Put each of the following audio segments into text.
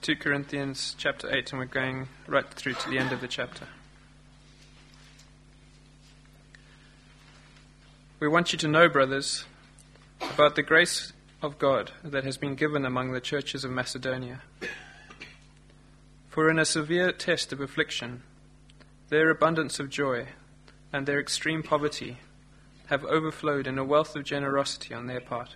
2 Corinthians chapter 8, and we're going right through to the end of the chapter. We want you to know, brothers, about the grace of God that has been given among the churches of Macedonia. For in a severe test of affliction, their abundance of joy and their extreme poverty have overflowed in a wealth of generosity on their part.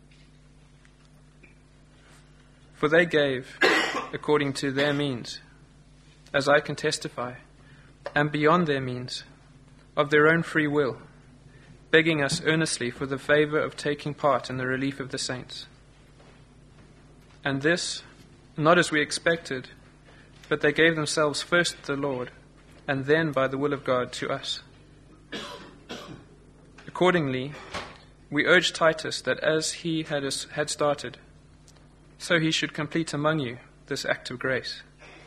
For they gave according to their means, as I can testify, and beyond their means, of their own free will, begging us earnestly for the favor of taking part in the relief of the saints. And this, not as we expected, but they gave themselves first to the Lord, and then by the will of God to us. Accordingly, we urge Titus that as he had started, so he should complete among you this act of grace.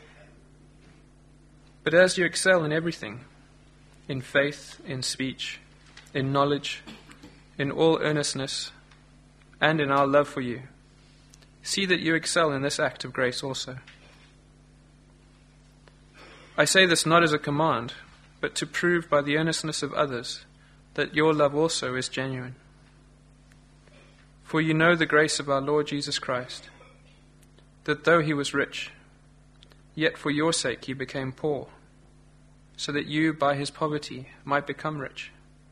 But as you excel in everything, in faith, in speech, in knowledge, in all earnestness, and in our love for you, see that you excel in this act of grace also. I say this not as a command, but to prove by the earnestness of others that your love also is genuine. For you know the grace of our Lord Jesus Christ, that though he was rich, yet for your sake he became poor, so that you by his poverty might become rich.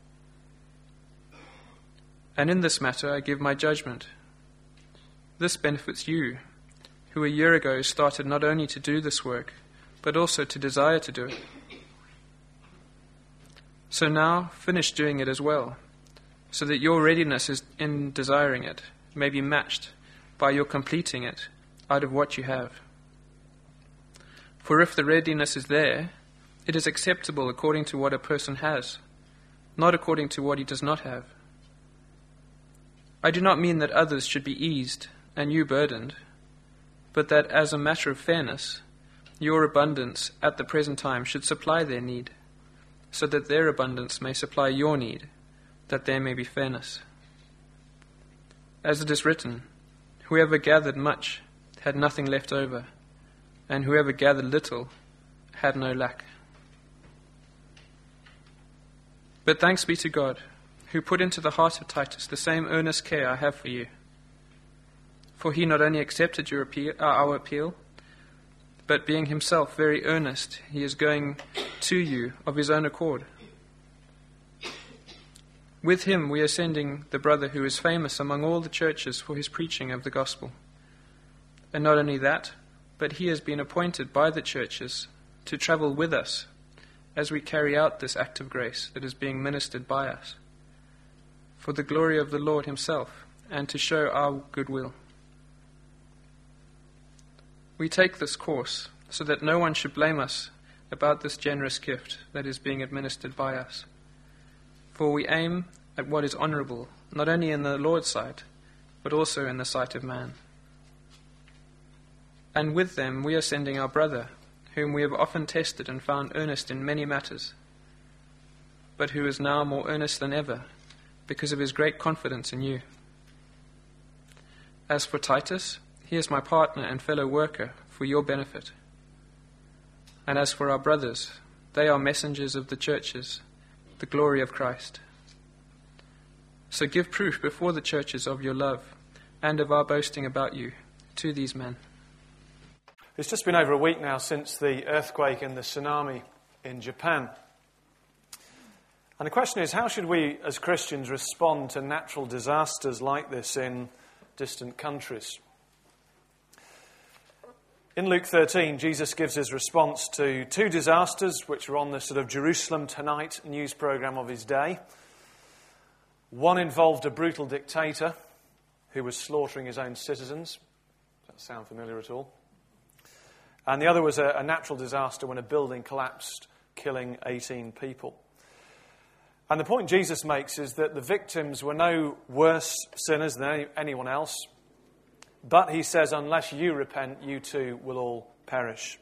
And in this matter I give my judgment. This benefits you, who a year ago started not only to do this work, but also to desire to do it. So now finish doing it as well, so that your readiness in desiring it may be matched by your completing it out of what you have. For if the readiness is there, it is acceptable according to what a person has, not according to what he does not have. I do not mean that others should be eased and you burdened, but that as a matter of fairness, your abundance at the present time should supply their need, so that their abundance may supply your need, that there may be fairness. As it is written, whoever gathered much had nothing left over, and whoever gathered little had no lack. But thanks be to God, who put into the heart of Titus the same earnest care I have for you. For he not only accepted our appeal, but being himself very earnest, he is going to you of his own accord. With him we are sending the brother who is famous among all the churches for his preaching of the gospel. And not only that, but he has been appointed by the churches to travel with us as we carry out this act of grace that is being ministered by us, for the glory of the Lord himself, and to show our goodwill. We take this course so that no one should blame us about this generous gift that is being administered by us. For we aim at what is honorable, not only in the Lord's sight, but also in the sight of man. And with them we are sending our brother, whom we have often tested and found earnest in many matters, but who is now more earnest than ever, because of his great confidence in you. As for Titus, he is my partner and fellow worker for your benefit. And as for our brothers, they are messengers of the churches, the glory of Christ. So give proof before the churches of your love and of our boasting about you to these men. It's just been over a week now since the earthquake and the tsunami in Japan. And the question is, how should we as Christians respond to natural disasters like this in distant countries? In Luke 13, Jesus gives his response to two disasters which were on the sort of Jerusalem Tonight news program of his day. One involved a brutal dictator who was slaughtering his own citizens. Does that sound familiar at all? And the other was a natural disaster when a building collapsed, killing 18 people. And the point Jesus makes is that the victims were no worse sinners than anyone else. But he says, unless you repent, you too will all perish.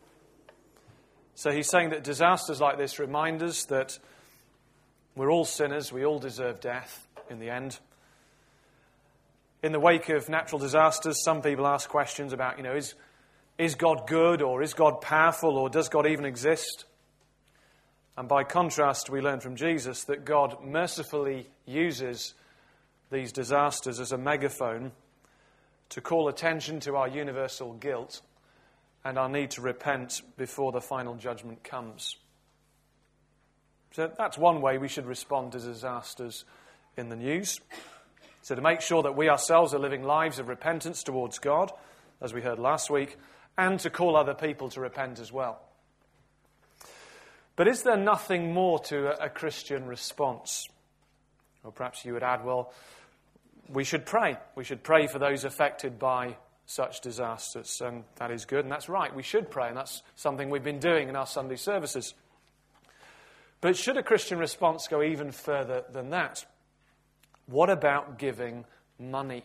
So he's saying that disasters like this remind us that we're all sinners, we all deserve death in the end. In the wake of natural disasters, some people ask questions about, is God good, or is God powerful, or does God even exist? And by contrast, we learn from Jesus that God mercifully uses these disasters as a megaphone to call attention to our universal guilt and our need to repent before the final judgment comes. So that's one way we should respond to disasters in the news. So to make sure that we ourselves are living lives of repentance towards God, as we heard last week, and to call other people to repent as well. But is there nothing more to a Christian response? Or perhaps you would add, well, we should pray. We should pray for those affected by such disasters. And that is good, and that's right. We should pray, and that's something we've been doing in our Sunday services. But should a Christian response go even further than that? What about giving money?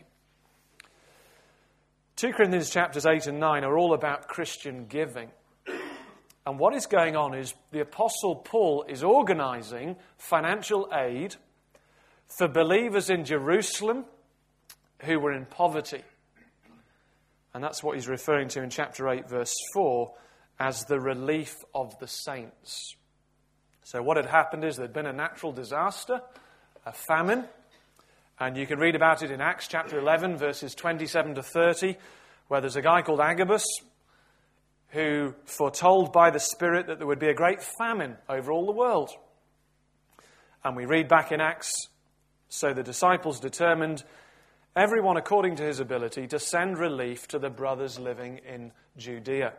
2 Corinthians chapters 8 and 9 are all about Christian giving. And what is going on is the Apostle Paul is organising financial aid for believers in Jerusalem who were in poverty. And that's what he's referring to in chapter 8, verse 4, as the relief of the saints. So what had happened is there'd been a natural disaster, a famine, and you can read about it in Acts chapter 11, verses 27 to 30, where there's a guy called Agabus who foretold by the Spirit that there would be a great famine over all the world. And we read back in Acts, so the disciples determined, everyone according to his ability, to send relief to the brothers living in Judea.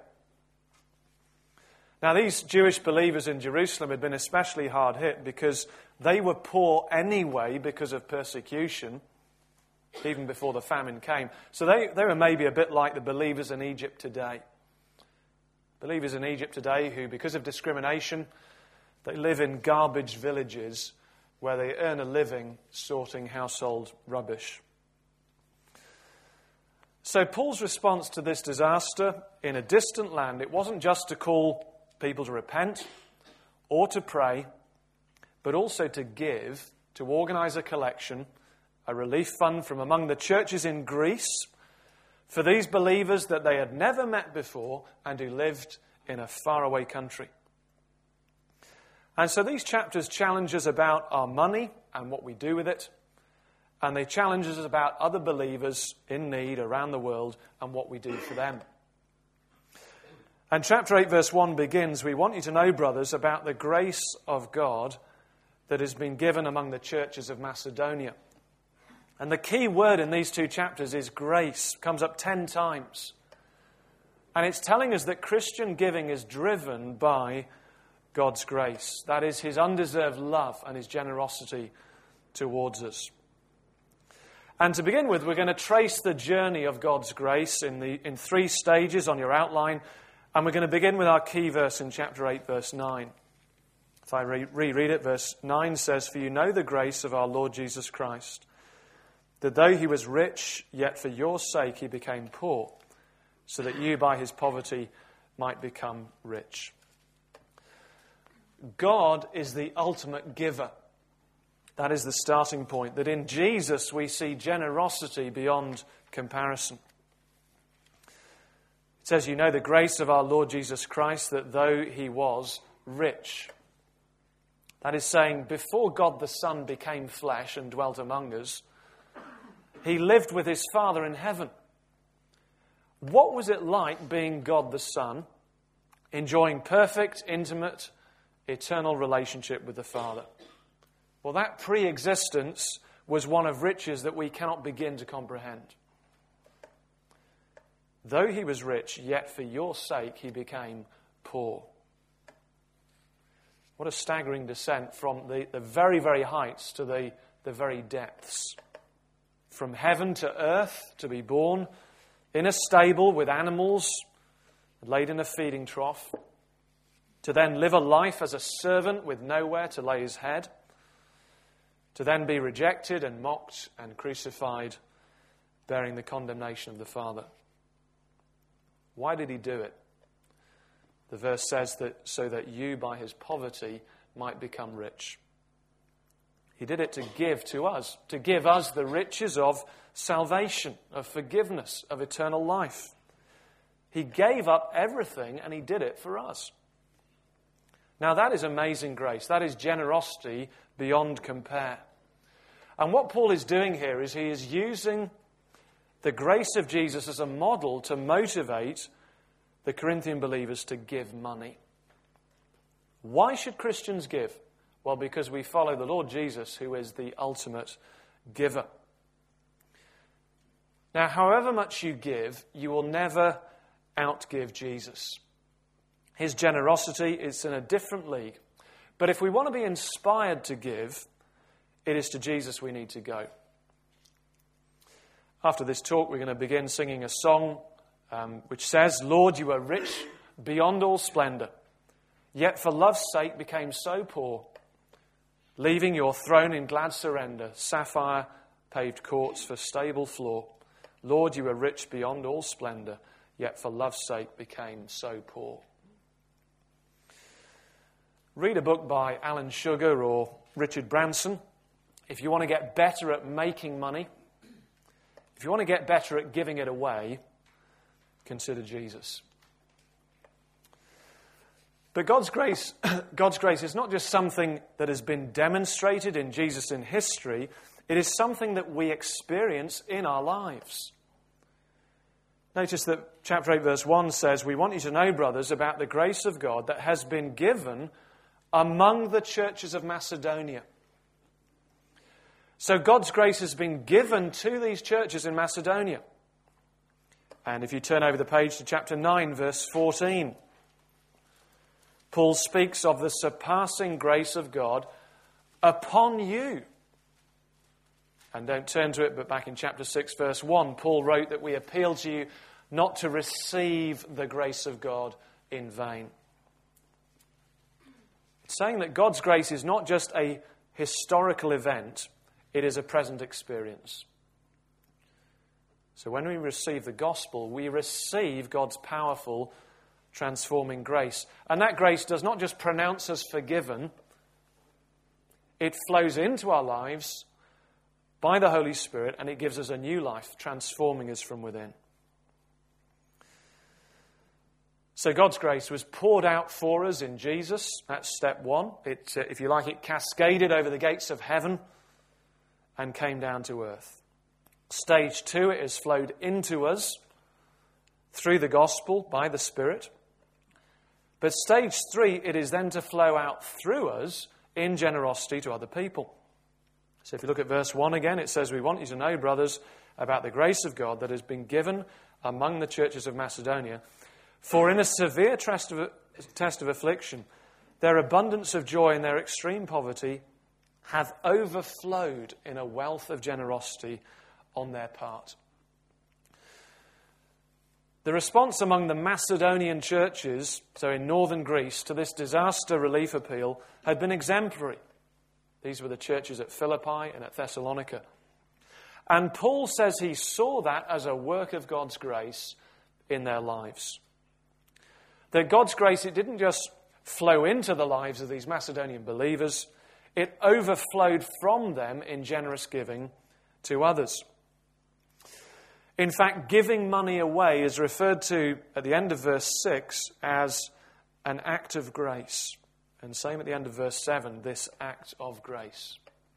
Now, these Jewish believers in Jerusalem had been especially hard hit because they were poor anyway because of persecution, even before the famine came. So they were maybe a bit like the believers in Egypt today. Believers in Egypt today who, because of discrimination, they live in garbage villages where they earn a living sorting household rubbish. So Paul's response to this disaster in a distant land, it wasn't just to call people to repent or to pray, but also to give, to organise a collection, a relief fund from among the churches in Greece for these believers that they had never met before and who lived in a faraway country. And so these chapters challenge us about our money and what we do with it, and they challenge us about other believers in need around the world and what we do for them. And chapter 8, verse 1 begins, we want you to know, brothers, about the grace of God that has been given among the churches of Macedonia. And the key word in these two chapters is grace. It comes up 10 times. And it's telling us that Christian giving is driven by God's grace. That is his undeserved love and his generosity towards us. And to begin with, we're going to trace the journey of God's grace in 3 stages on your outline. And we're going to begin with our key verse in chapter 8, verse 9. If I reread it, verse 9 says, "For you know the grace of our Lord Jesus Christ, that though he was rich, yet for your sake he became poor, so that you by his poverty might become rich." God is the ultimate giver. That is the starting point, that in Jesus we see generosity beyond comparison. It says, you know the grace of our Lord Jesus Christ, that though he was rich. That is saying, before God the Son became flesh and dwelt among us, he lived with his Father in heaven. What was it like being God the Son, enjoying perfect, intimate, eternal relationship with the Father? Well, that pre-existence was one of riches that we cannot begin to comprehend. Though he was rich, yet for your sake he became poor. What a staggering descent from the very, very heights to the very depths. From heaven to earth, to be born in a stable with animals, laid in a feeding trough, to then live a life as a servant with nowhere to lay his head, to then be rejected and mocked and crucified, bearing the condemnation of the Father. Why did he do it? The verse says that so that you by his poverty might become rich. He did it to give to us, to give us the riches of salvation, of forgiveness, of eternal life. He gave up everything and he did it for us. Now that is amazing grace. That is generosity beyond compare. And what Paul is doing here is he is using the grace of Jesus as a model to motivate the Corinthian believers to give money. Why should Christians give? Well, because we follow the Lord Jesus, who is the ultimate giver. Now, however much you give, you will never outgive Jesus. His generosity is in a different league. But if we want to be inspired to give, it is to Jesus we need to go. After this talk, we're going to begin singing a song which says, Lord, you are rich beyond all splendor, yet for love's sake became so poor, leaving your throne in glad surrender, sapphire paved courts for stable floor. Lord, you are rich beyond all splendor, yet for love's sake became so poor. Read a book by Alan Sugar or Richard Branson. If you want to get better at making money, if you want to get better at giving it away, consider Jesus. But God's grace is not just something that has been demonstrated in Jesus in history. It is something that we experience in our lives. Notice that chapter 8 verse 1 says, we want you to know, brothers, about the grace of God that has been given among the churches of Macedonia. So God's grace has been given to these churches in Macedonia. And if you turn over the page to chapter 9, verse 14, Paul speaks of the surpassing grace of God upon you. And don't turn to it, but back in chapter 6, verse 1, Paul wrote that we appeal to you not to receive the grace of God in vain. It's saying that God's grace is not just a historical event, it is a present experience. So when we receive the gospel, we receive God's powerful, transforming grace. And that grace does not just pronounce us forgiven, it flows into our lives by the Holy Spirit, and it gives us a new life, transforming us from within. So God's grace was poured out for us in Jesus. That's step one. It, if you like, it cascaded over the gates of heaven and came down to earth. Stage 2, it has flowed into us through the gospel by the Spirit. But stage 3, it is then to flow out through us in generosity to other people. So if you look at verse 1 again, it says, we want you to know, brothers, about the grace of God that has been given among the churches of Macedonia. For in a severe test of affliction, their abundance of joy and their extreme poverty have overflowed in a wealth of generosity on their part. The response among the Macedonian churches, so in northern Greece, to this disaster relief appeal had been exemplary. These were the churches at Philippi and at Thessalonica. And Paul says he saw that as a work of God's grace in their lives. That God's grace, it didn't just flow into the lives of these Macedonian believers, it overflowed from them in generous giving to others. In fact, giving money away is referred to at the end of verse 6 as an act of grace. And same at the end of verse 7, this act of grace.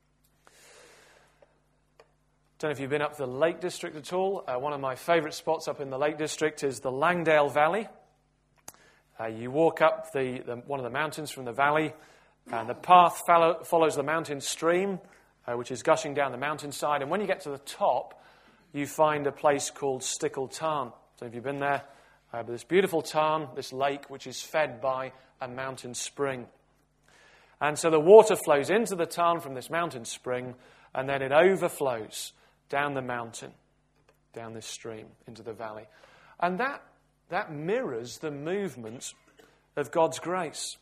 Don't know if you've been up to the Lake District at all. One of my favourite spots up in the Lake District is the Langdale Valley. You walk up one of the mountains from the valley, and the path follows the mountain stream, which is gushing down the mountainside. And when you get to the top, you find a place called Stickle Tarn. So if you've been there, this beautiful tarn, this lake, which is fed by a mountain spring. And so the water flows into the tarn from this mountain spring, and then it overflows down the mountain, down this stream, into the valley. And that mirrors the movement of God's grace.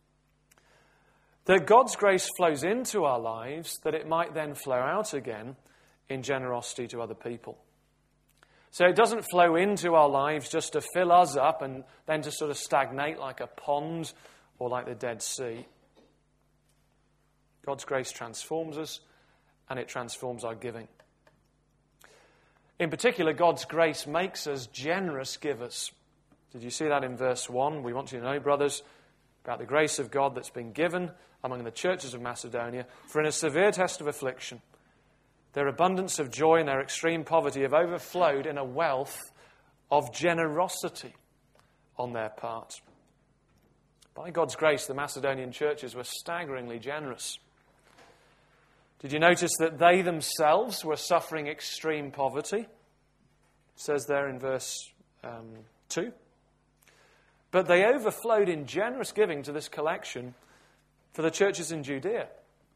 That God's grace flows into our lives, that it might then flow out again in generosity to other people. So it doesn't flow into our lives just to fill us up and then to sort of stagnate like a pond or like the Dead Sea. God's grace transforms us, and it transforms our giving. In particular, God's grace makes us generous givers. Did you see that in verse 1? We want you to know, brothers, about the grace of God that's been given among the churches of Macedonia, for in a severe test of affliction, their abundance of joy and their extreme poverty have overflowed in a wealth of generosity on their part. By God's grace, the Macedonian churches were staggeringly generous. Did you notice that they themselves were suffering extreme poverty? It says there in verse 2. But they overflowed in generous giving to this collection for the churches in Judea.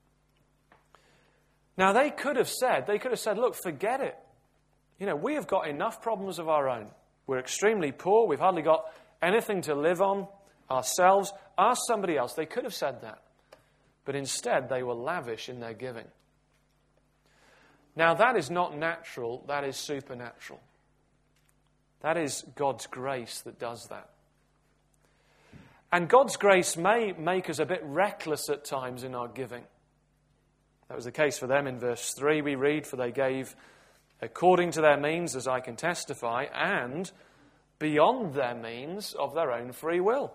Now they could have said, look, forget it. We have got enough problems of our own. We're extremely poor. We've hardly got anything to live on ourselves. Ask somebody else. They could have said that. But instead, they were lavish in their giving. Now, that is not natural. That is supernatural. That is God's grace that does that. And God's grace may make us a bit reckless at times in our giving. That was the case for them in verse 3. We read, for they gave according to their means, as I can testify, and beyond their means of their own free will.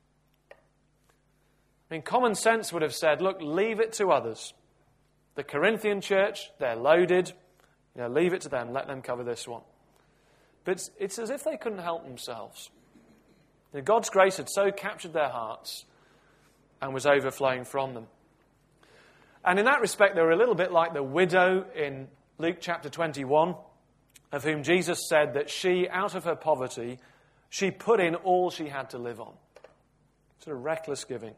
Common sense would have said, look, leave it to others. The Corinthian church, they're loaded. Leave it to them. Let them cover this one. But it's as if they couldn't help themselves. God's grace had so captured their hearts and was overflowing from them. And in that respect, they were a little bit like the widow in Luke chapter 21, of whom Jesus said that she, out of her poverty, she put in all she had to live on. Sort of reckless giving.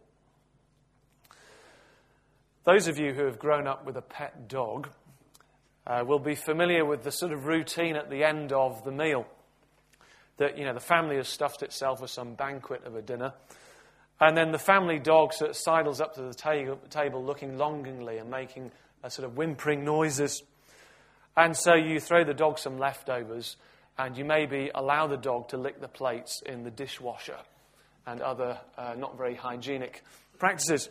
Those of you who have grown up with a pet dog will be familiar with the sort of routine at the end of the meal. That, the family has stuffed itself with some banquet of a dinner. And then the family dog sort of sidles up to the table looking longingly and making a sort of whimpering noises. And so you throw the dog some leftovers and you maybe allow the dog to lick the plates in the dishwasher and other not very hygienic practices.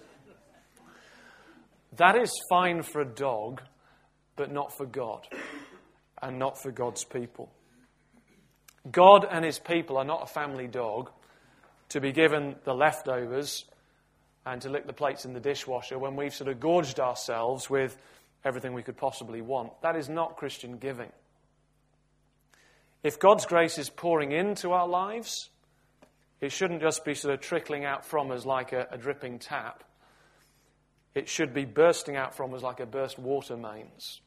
That is fine for a dog, but not for God and not for God's people. God and his people are not a family dog to be given the leftovers and to lick the plates in the dishwasher when we've sort of gorged ourselves with everything we could possibly want. That is not Christian giving. If God's grace is pouring into our lives, it shouldn't just be sort of trickling out from us like a dripping tap. It should be bursting out from us like a burst water mains.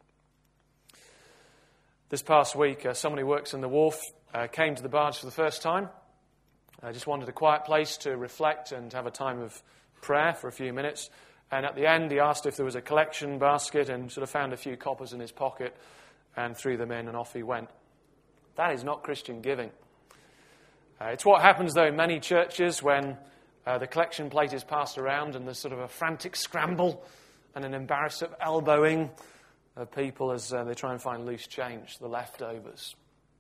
This past week, someone who works in the wharf came to the barge for the first time. I just wanted a quiet place to reflect and have a time of prayer for a few minutes. And at the end, he asked if there was a collection basket and sort of found a few coppers in his pocket and threw them in and off he went. That is not Christian giving. It's what happens, though, in many churches when the collection plate is passed around and there's sort of a frantic scramble and an embarrassing elbowing of people as they try and find loose change, the leftovers.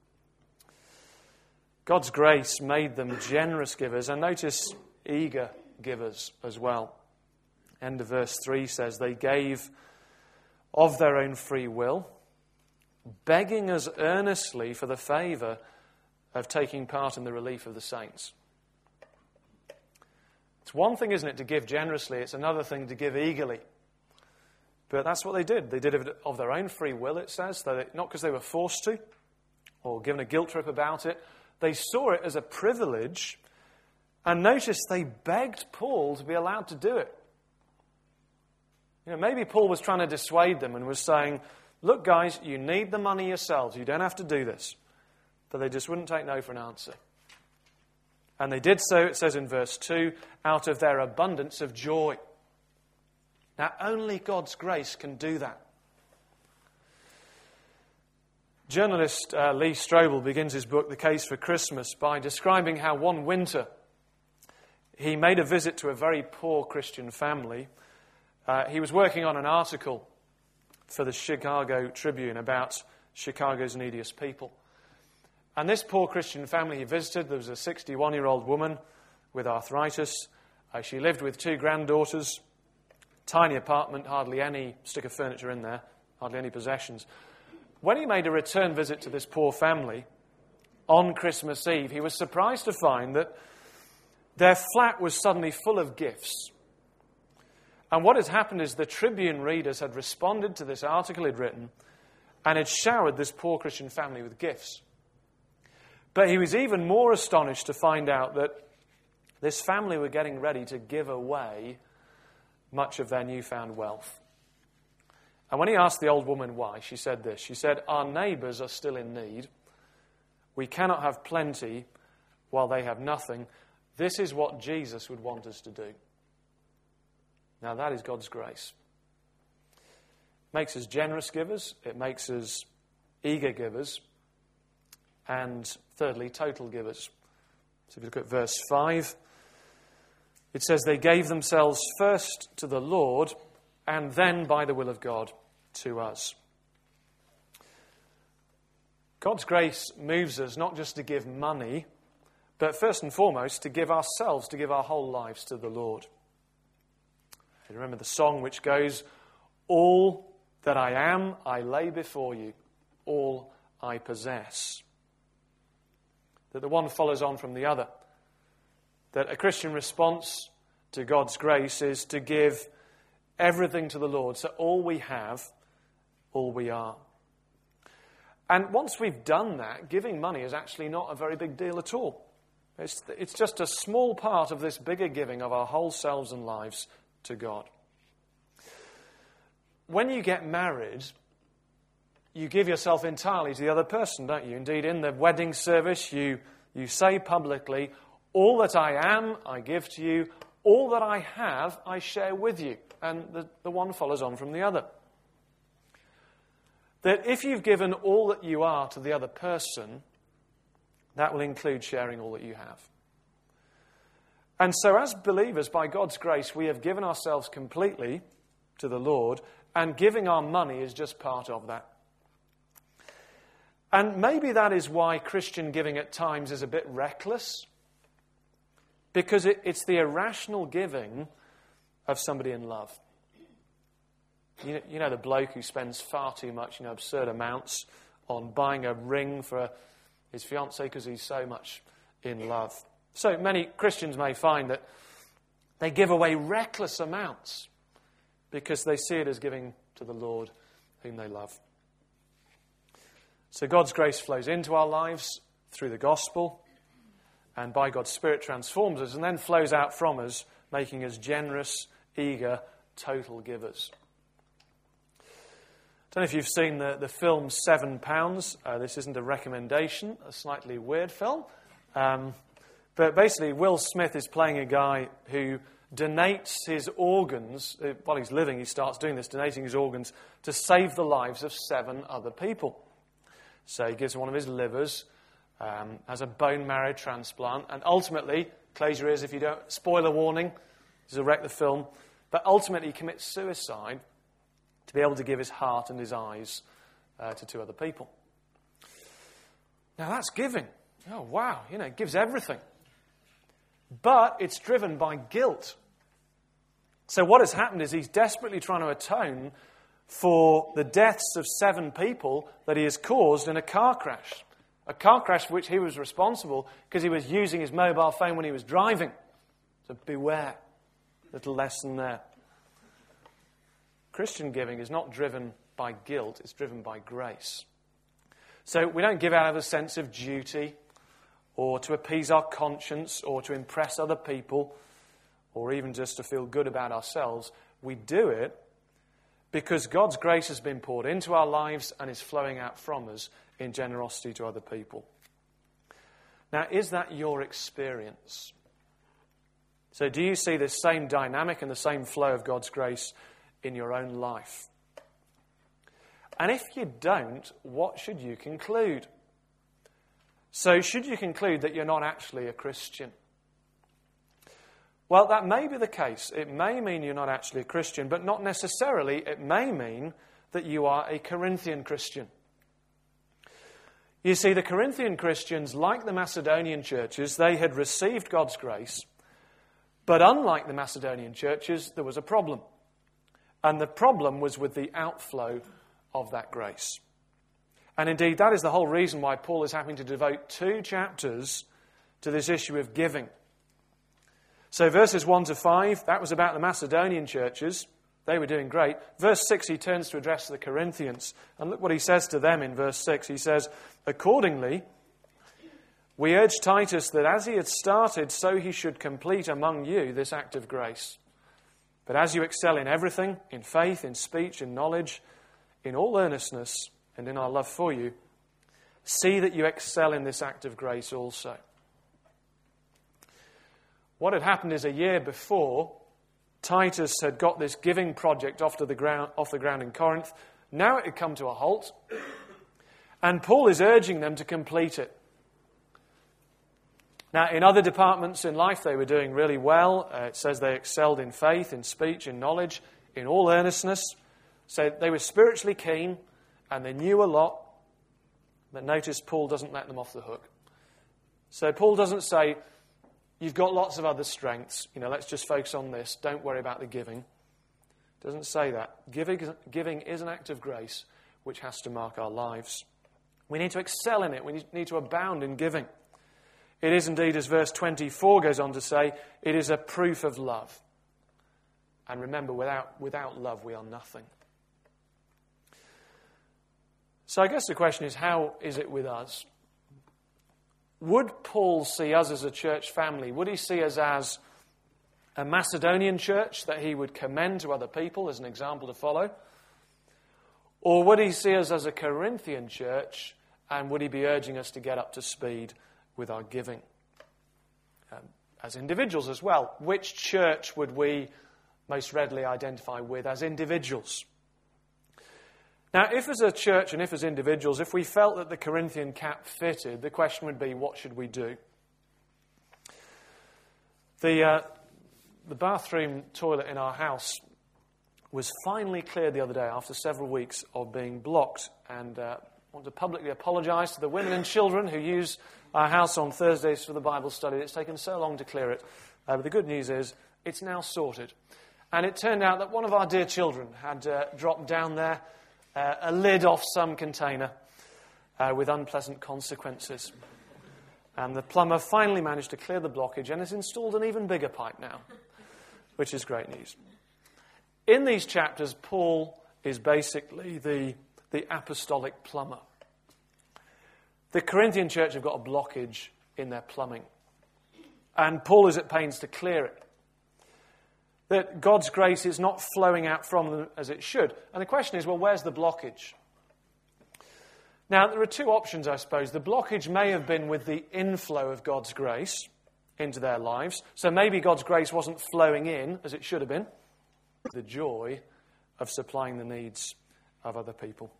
God's grace made them generous givers, and notice eager givers as well. End of verse 3 says, they gave of their own free will, begging us earnestly for the favour of taking part in the relief of the saints. It's one thing, isn't it, to give generously. It's another thing to give eagerly. But that's what they did. They did it of their own free will, it says, not because they were forced to or given a guilt trip about it. They saw it as a privilege, and notice they begged Paul to be allowed to do it. Maybe Paul was trying to dissuade them and was saying, look, guys, you need the money yourselves. You don't have to do this. But they just wouldn't take no for an answer. And they did so, it says in verse 2, out of their abundance of joy. Now, only God's grace can do that. Journalist Lee Strobel begins his book, The Case for Christmas, by describing how one winter he made a visit to a very poor Christian family. He was working on an article for the Chicago Tribune about Chicago's neediest people. And this poor Christian family he visited, there was a 61-year-old woman with arthritis. She lived with 2 granddaughters. Tiny apartment, hardly any stick of furniture in there, hardly any possessions. When he made a return visit to this poor family, on Christmas Eve, he was surprised to find that their flat was suddenly full of gifts. And what had happened is the Tribune readers had responded to this article he'd written and had showered this poor Christian family with gifts. But he was even more astonished to find out that this family were getting ready to give away much of their newfound wealth. And when he asked the old woman why, she said this. She said, "Our neighbours are still in need. We cannot have plenty while they have nothing. This is what Jesus would want us to do." Now that is God's grace. It makes us generous givers. It makes us eager givers. And thirdly, total givers. So if you look at verse 5, it says, "They gave themselves first to the Lord, and then by the will of God to us." God's grace moves us not just to give money, but first and foremost to give ourselves, to give our whole lives to the Lord. You remember the song which goes, "All that I am, I lay before you, all I possess." That the one follows on from the other. That a Christian response to God's grace is to give everything to the Lord. So all we have, all we are. And once we've done that, giving money is actually not a very big deal at all. It's just a small part of this bigger giving of our whole selves and lives to God. When you get married, you give yourself entirely to the other person, don't you? Indeed, in the wedding service, you say publicly, "All that I am, I give to you. All that I have, I share with you." And the one follows on from the other. That if you've given all that you are to the other person, that will include sharing all that you have. And so as believers, by God's grace, we have given ourselves completely to the Lord, and giving our money is just part of that. And maybe that is why Christian giving at times is a bit reckless, because it's the irrational giving of somebody in love. You know the bloke who spends far too much, absurd amounts on buying a ring for his fiancée because he's so much in love. So many Christians may find that they give away reckless amounts because they see it as giving to the Lord whom they love. So God's grace flows into our lives through the gospel, and by God's Spirit transforms us and then flows out from us, making us generous, eager, total givers. I don't know if you've seen the film £7. This isn't a recommendation, a slightly weird film. But basically, Will Smith is playing a guy who donates his organs. While he's living, he starts doing this, donating his organs to save the lives of 7 other people. So he gives one of his livers, has a bone marrow transplant, and ultimately, close your ears if you don't, spoiler warning, this will wreck the film, but ultimately he commits suicide to be able to give his heart and his eyes to 2 other people. Now that's giving. Oh, wow, it gives everything. But it's driven by guilt. So what has happened is he's desperately trying to atone for the deaths of 7 people that he has caused in a car crash. A car crash for which he was responsible because he was using his mobile phone when he was driving. So beware. Little lesson there. Christian giving is not driven by guilt, it's driven by grace. So we don't give out of a sense of duty, or to appease our conscience, or to impress other people, or even just to feel good about ourselves. We do it because God's grace has been poured into our lives and is flowing out from us in generosity to other people. Now, is that your experience? So do you see this same dynamic and the same flow of God's grace in your own life? And if you don't, what should you conclude? So should you conclude that you're not actually a Christian? Well, that may be the case. It may mean you're not actually a Christian, but not necessarily. It may mean that you are a Corinthian Christian. You see, the Corinthian Christians, like the Macedonian churches, they had received God's grace, but unlike the Macedonian churches, there was a problem. And the problem was with the outflow of that grace. And indeed, that is the whole reason why Paul is having to devote 2 chapters to this issue of giving. So verses 1 to 5, that was about the Macedonian churches. They were doing great. Verse 6, he turns to address the Corinthians. And look what he says to them in verse 6. He says, "Accordingly, we urge Titus that as he had started, so he should complete among you this act of grace. But as you excel in everything, in faith, in speech, in knowledge, in all earnestness, and in our love for you, see that you excel in this act of grace also." What had happened is a year before, Titus had got this giving project off the ground in Corinth. Now it had come to a halt, and Paul is urging them to complete it. Now, in other departments in life, they were doing really well. It says they excelled in faith, in speech, in knowledge, in all earnestness. So they were spiritually keen, and they knew a lot. But notice Paul doesn't let them off the hook. So Paul doesn't say, "You've got lots of other strengths. Let's just focus on this. Don't worry about the giving." Doesn't say that. Giving is an act of grace which has to mark our lives. We need to excel in it. We need to abound in giving. It is indeed, as verse 24 goes on to say, it is a proof of love. And remember, without love, we are nothing. So I guess the question is, how is it with us? Would Paul see us as a church family? Would he see us as a Macedonian church that he would commend to other people as an example to follow? Or would he see us as a Corinthian church, and would he be urging us to get up to speed with our giving? As individuals as well, which church would we most readily identify with as individuals? Now, if as a church and if as individuals, if we felt that the Corinthian cap fitted, the question would be, what should we do? The bathroom toilet in our house was finally cleared the other day after several weeks of being blocked. And I want to publicly apologise to the women and children who use our house on Thursdays for the Bible study. It's taken so long to clear it. But the good news is it's now sorted. And it turned out that one of our dear children had dropped down there a lid off some container with unpleasant consequences. And the plumber finally managed to clear the blockage and has installed an even bigger pipe now, which is great news. In these chapters, Paul is basically the apostolic plumber. The Corinthian church have got a blockage in their plumbing, and Paul is at pains to clear it. That God's grace is not flowing out from them as it should. And the question is, well, where's the blockage? Now, there are 2 options, I suppose. The blockage may have been with the inflow of God's grace into their lives. So maybe God's grace wasn't flowing in as it should have been. The joy of supplying the needs of other people.